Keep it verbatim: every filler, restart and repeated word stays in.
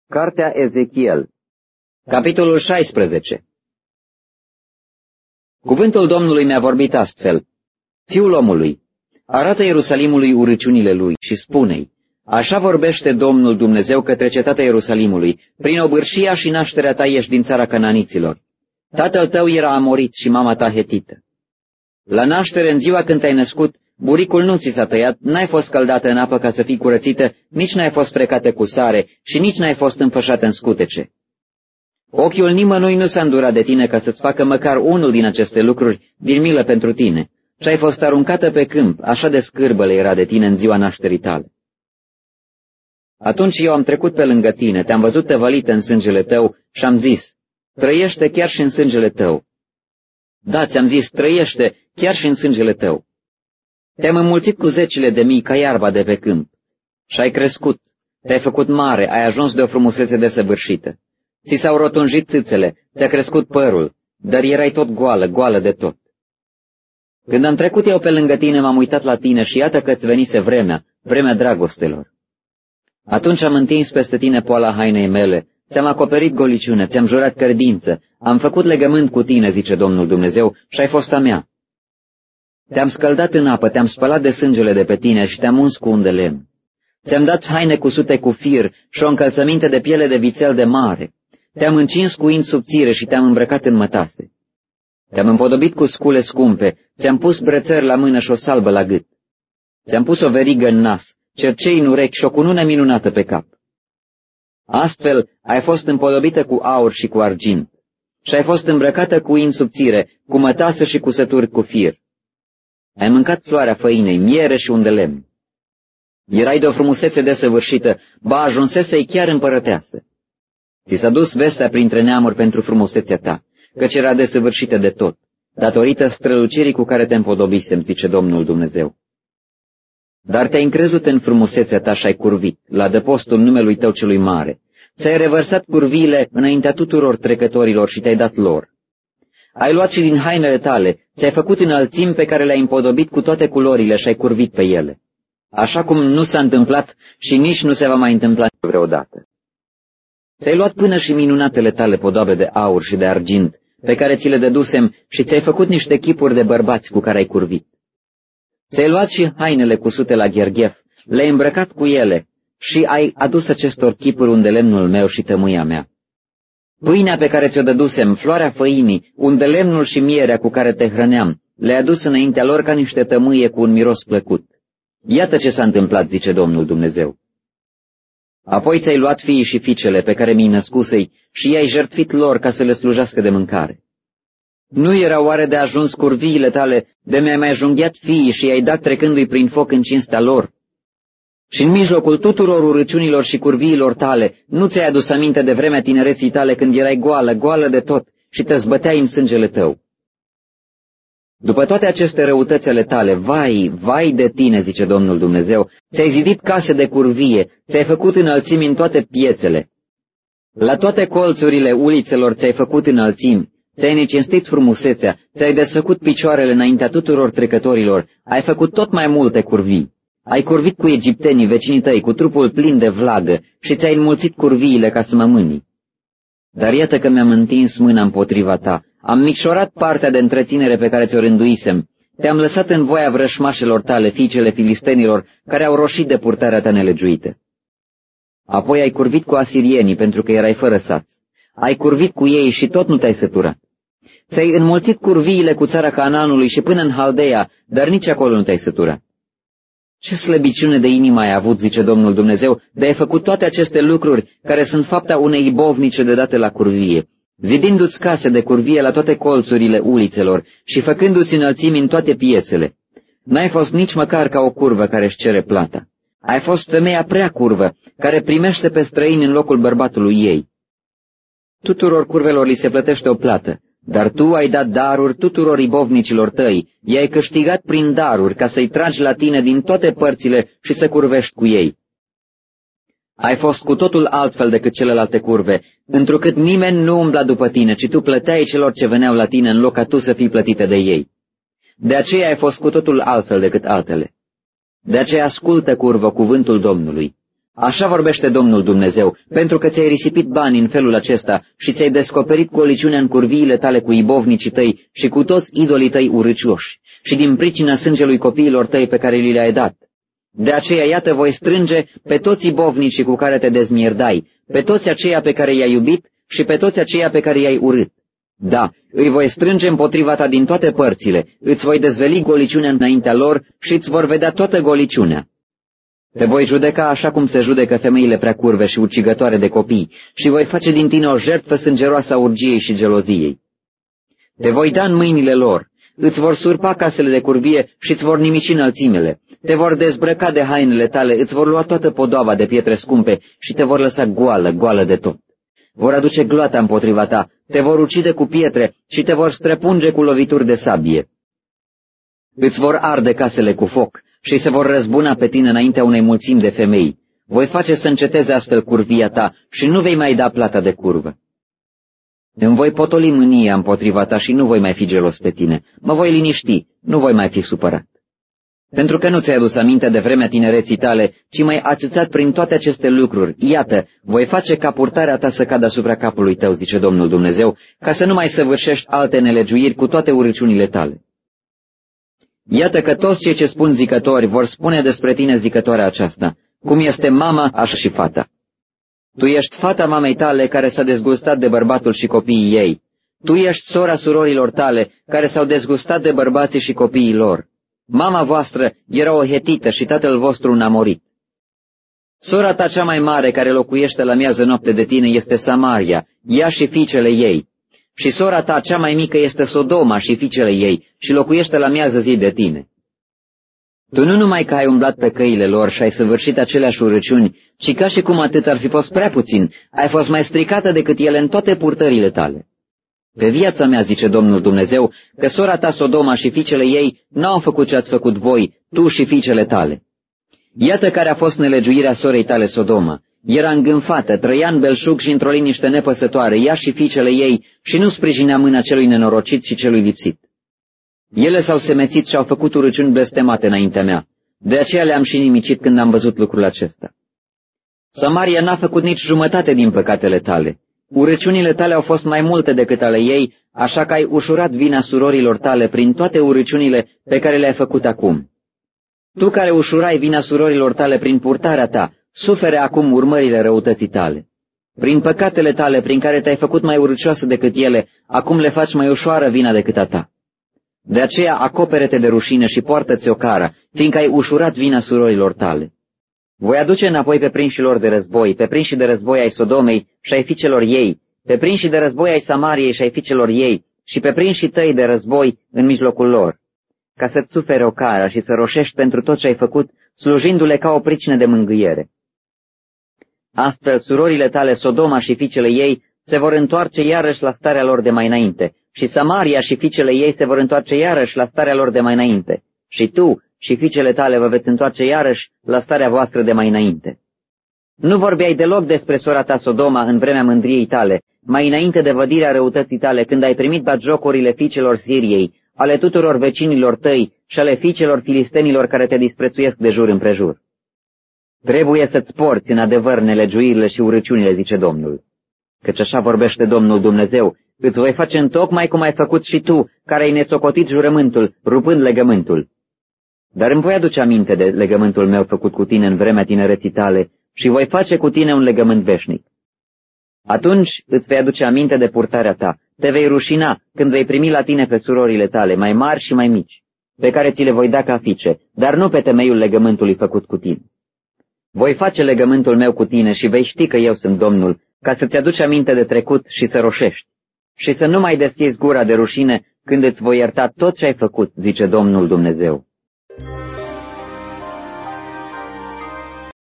Cartea Ezechiel, capitolul șaisprezece. Cuvântul Domnului mi-a vorbit astfel: Fiul omului, arată Ierusalimului urăciunile lui și spune-i: Așa vorbește Domnul Dumnezeu către cetatea Ierusalimului: Prin obârșia și nașterea ta ești din țara cananiților. Tatăl tău era amorit și mama ta hetită. La naștere, în ziua când te-ai născut, buricul nu ți s-a tăiat, n-ai fost căldată în apă ca să fii curățită, nici n-ai fost precată cu sare și nici n-ai fost înfășată în scutece. Ochiul nimănui nu s-a îndurat de tine ca să-ți facă măcar unul din aceste lucruri din milă pentru tine, și ai fost aruncată pe câmp, așa de scârbăle era de tine în ziua nașterii tale. Atunci eu am trecut pe lângă tine, te-am văzut tăvălită în sângele tău și am zis: Trăiește chiar și în sângele tău. Da, ți-am zis, trăiește chiar și în sângele tău. Te-am înmulțit cu zecile de mii ca iarba de pe câmp. Și ai crescut, te-ai făcut mare, ai ajuns de o frumusețe desăvârșită. Ți s-au rotunjit țâțele, ți-a crescut părul, dar erai tot goală, goală de tot. Când am trecut eu pe lângă tine, m-am uitat la tine și iată că-ți venise vremea, vremea dragostelor. Atunci am întins peste tine poala hainei mele, ți-am acoperit goliciunea, ți-am jurat credință, am făcut legământ cu tine, zice Domnul Dumnezeu, și ai fost a mea. Te-am scăldat în apă, te-am spălat de sângele de pe tine și te-am uns cu un de lemn. Ți-am dat haine cusute cu fir și o încălțăminte de piele de vițel de mare. Te-am încins cu in subțire și te-am îmbrăcat în mătase. Te-am împodobit cu scule scumpe, ți-am pus brățări la mână și o salbă la gât. Ți-am pus o verigă în nas, cercei în urechi și o cunună minunată pe cap. Astfel ai fost împodobită cu aur și cu argint și ai fost îmbrăcată cu in subțire, cu mătasă și cu sături cu fir. Ai mâncat floarea făinei, miere și un de lemn. Erai de o frumusețe desăvârșită, ba ajunsesei chiar împărăteasă. Ți s-a dus vestea printre neamuri pentru frumusețea ta, căci era desăvârșită de tot, datorită strălucirii cu care te împodobisem, zice Domnul Dumnezeu. Dar te-ai încrezut în frumusețea ta și ai curvit, la adăpostul numelui tău celui mare. Ți-ai revărsat curviile înaintea tuturor trecătorilor și te-ai dat lor. Ai luat și din hainele tale, ți-ai făcut înălțimi pe care le-ai împodobit cu toate culorile și ai curvit pe ele, așa cum nu s-a întâmplat și nici nu se va mai întâmpla vreodată. Ți-ai luat până și minunatele tale podoabe de aur și de argint, pe care ți le dădusem, și ți-ai făcut niște chipuri de bărbați cu care ai curvit. Ți-ai luat și hainele cusute la gherghef, le-ai îmbrăcat cu ele și ai adus acestor chipuri unde lemnul meu și tămâia mea. Pâinea pe care ți-o dădusem, floarea făinii, unde lemnul și mierea cu care te hrăneam, le-ai adus înaintea lor ca niște tămâie cu un miros plăcut. Iată ce s-a întâmplat, zice Domnul Dumnezeu. Apoi ți-ai luat fiii și fiicele pe care mi-i născusei și i-ai jertfit lor ca să le slujească de mâncare. Nu era oare de ajuns curviile tale de mi-ai mai junghiat fiii și i-ai dat trecându-i prin foc în cinstea lor? Și în mijlocul tuturor urăciunilor și curviilor tale, nu ți-ai adus aminte de vremea tinereții tale când erai goală, goală de tot și te zbăteai în sângele tău? După toate aceste răutăți ale tale, vai, vai de tine, zice Domnul Dumnezeu, ți-ai zidit case de curvie, ți-ai făcut înălțimi în toate piețele. La toate colțurile ulițelor ți-ai făcut înălțimi, ți-ai necinstit frumusețea, ți-ai desfăcut picioarele înaintea tuturor trecătorilor, ai făcut tot mai multe curvii. Ai curvit cu egiptenii, vecinii tăi, cu trupul plin de vlagă și ți-ai înmulțit curviile ca să mă mâni. Dar iată că mi-am întins mâna împotriva ta, am micșorat partea de întreținere pe care ți-o rânduisem, te-am lăsat în voia vrășmașelor tale, fiicele filistenilor, care au roșit de purtarea ta nelegiuită. Apoi ai curvit cu asirienii pentru că erai fără saț, ai curvit cu ei și tot nu te-ai săturat. Ți-ai înmulțit curviile cu țara Canaanului și până în Haldeea, dar nici acolo nu te-ai săturat. Ce slăbiciune de inimă ai avut, zice Domnul Dumnezeu, de ai făcut toate aceste lucruri care sunt fapta unei ibovnice de date la curvie, zidindu-ți case de curvie la toate colțurile ulițelor și făcându-ți înălțimi în toate piețele. N-ai fost nici măcar ca o curvă care își cere plata. Ai fost femeia prea curvă, care primește pe străini în locul bărbatului ei. Tuturor curvelor li se plătește o plată, dar tu ai dat daruri tuturor ibovnicilor tăi, i-ai câștigat prin daruri ca să-i tragi la tine din toate părțile și să curvești cu ei. Ai fost cu totul altfel decât celelalte curve, întrucât nimeni nu umbla după tine, ci tu plăteai celor ce veneau la tine în loc ca tu să fii plătită de ei. De aceea ai fost cu totul altfel decât altele. De aceea ascultă, curvă, cuvântul Domnului. Așa vorbește Domnul Dumnezeu, pentru că ți-ai risipit bani în felul acesta și ți-ai descoperit goliciunea în curviile tale cu ibovnicii tăi și cu toți idolii tăi urâcioși și din pricina sângelui copiilor tăi pe care li le-ai dat. De aceea, iată, voi strânge pe toți ibovnicii cu care te dezmierdai, pe toți aceia pe care i-ai iubit și pe toți aceia pe care i-ai urât. Da, îi voi strânge împotriva ta din toate părțile, îți voi dezveli goliciunea înaintea lor și îți vor vedea toată goliciunea. Te voi judeca așa cum se judecă femeile prea curve și ucigătoare de copii și voi face din tine o jertfă sângeroasă a urgiei și geloziei. Te voi da în mâinile lor, îți vor surpa casele de curvie și îți vor nimici înălțimele, te vor dezbrăca de hainele tale, îți vor lua toată podoaba de pietre scumpe și te vor lăsa goală, goală de tot. Vor aduce gloata împotriva ta, te vor ucide cu pietre și te vor străpunge cu lovituri de sabie. Îți vor arde casele cu foc și se vor răzbuna pe tine înaintea unei mulțimi de femei. Voi face să înceteze astfel curvia ta și nu vei mai da plata de curvă. Îmi voi potoli mânia împotriva ta și nu voi mai fi gelos pe tine. Mă voi liniști, nu voi mai fi supărat. Pentru că nu ți-ai adus aminte de vremea tinereții tale, ci m-ai ațățat prin toate aceste lucruri. Iată, voi face ca purtarea ta să cadă asupra capului tău, zice Domnul Dumnezeu, ca să nu mai săvârșești alte nelegiuiri cu toate urăciunile tale. Iată că toți cei ce spun zicători vor spune despre tine zicătoarea aceasta, cum este mama, așa și fata. Tu ești fata mamei tale care s-a dezgustat de bărbatul și copiii ei. Tu ești sora surorilor tale care s-au dezgustat de bărbații și copiii lor. Mama voastră era o hetită și tatăl vostru un amorit. Sora ta cea mai mare care locuiește la miază noapte de tine este Samaria, ea și fiicele ei. Și sora ta cea mai mică este Sodoma și fiicele ei și locuiește la miază zi de tine. Tu nu numai că ai umblat pe căile lor și ai săvârșit aceleași urăciuni, ci ca și cum atât ar fi fost prea puțin, ai fost mai stricată decât ele în toate purtările tale. Pe viața mea, zice Domnul Dumnezeu, că sora ta Sodoma și fiicele ei n-au făcut ce ați făcut voi, tu și fiicele tale. Iată care a fost nelegiuirea sorei tale Sodoma. Era îngânfată, trăia în belșug și într-o liniște nepăsătoare, ea și fiicele ei, și nu sprijinea mâna celui nenorocit și celui lipsit. Ele s-au semețit și au făcut urăciuni blestemate înaintea mea. De aceea le-am și nimicit când am văzut lucrul acesta. Samaria n-a făcut nici jumătate din păcatele tale. Urăciunile tale au fost mai multe decât ale ei, așa că ai ușurat vina surorilor tale prin toate urăciunile pe care le-ai făcut acum. Tu care ușurai vina surorilor tale prin purtarea ta, sufere acum urmările răutății tale. Prin păcatele tale, prin care te-ai făcut mai urâcioasă decât ele, acum le faci mai ușoară vina decât a ta. De aceea acopere-te de rușine și poartă-ți o cară, fiindcă ai ușurat vina surorilor tale. Voi aduce înapoi pe prinșilor de război, pe prinșii de război ai Sodomei și ai fiicelor ei, pe prinșii de război ai Samariei și ai fiicelor ei, și pe prinșii tăi de război în mijlocul lor, ca să-ți sufere o cară și să roșești pentru tot ce ai făcut, slujindu-le ca o pricină de mângâiere. Astfel, surorile tale, Sodoma și fiicele ei, se vor întoarce iarăși la starea lor de mai înainte, și Samaria și fiicele ei se vor întoarce iarăși la starea lor de mai înainte, și tu și fiicele tale vă veți întoarce iarăși la starea voastră de mai înainte. Nu vorbeai deloc despre sora ta Sodoma în vremea mândriei tale, mai înainte de vădirea răutății tale, când ai primit batjocorile fiicelor Siriei, ale tuturor vecinilor tăi și ale fiicelor filistenilor care te disprețuiesc de jur împrejur. Trebuie să-ți porți în adevăr nelegiuirile și urăciunile, zice Domnul. Căci așa vorbește Domnul Dumnezeu, îți voi face întocmai cum ai făcut și tu, care ai nesocotit jurământul, rupând legământul. Dar îmi voi aduce aminte de legământul meu făcut cu tine în vremea tinereții tale și voi face cu tine un legământ veșnic. Atunci îți vei aduce aminte de purtarea ta, te vei rușina când vei primi la tine pe surorile tale, mai mari și mai mici, pe care ți le voi da ca fiice, dar nu pe temeiul legământului făcut cu tine. Voi face legământul meu cu tine și vei ști că eu sunt Domnul, ca să-ți aduci aminte de trecut și să roșești, și să nu mai deschizi gura de rușine când îți voi ierta tot ce ai făcut, zice Domnul Dumnezeu.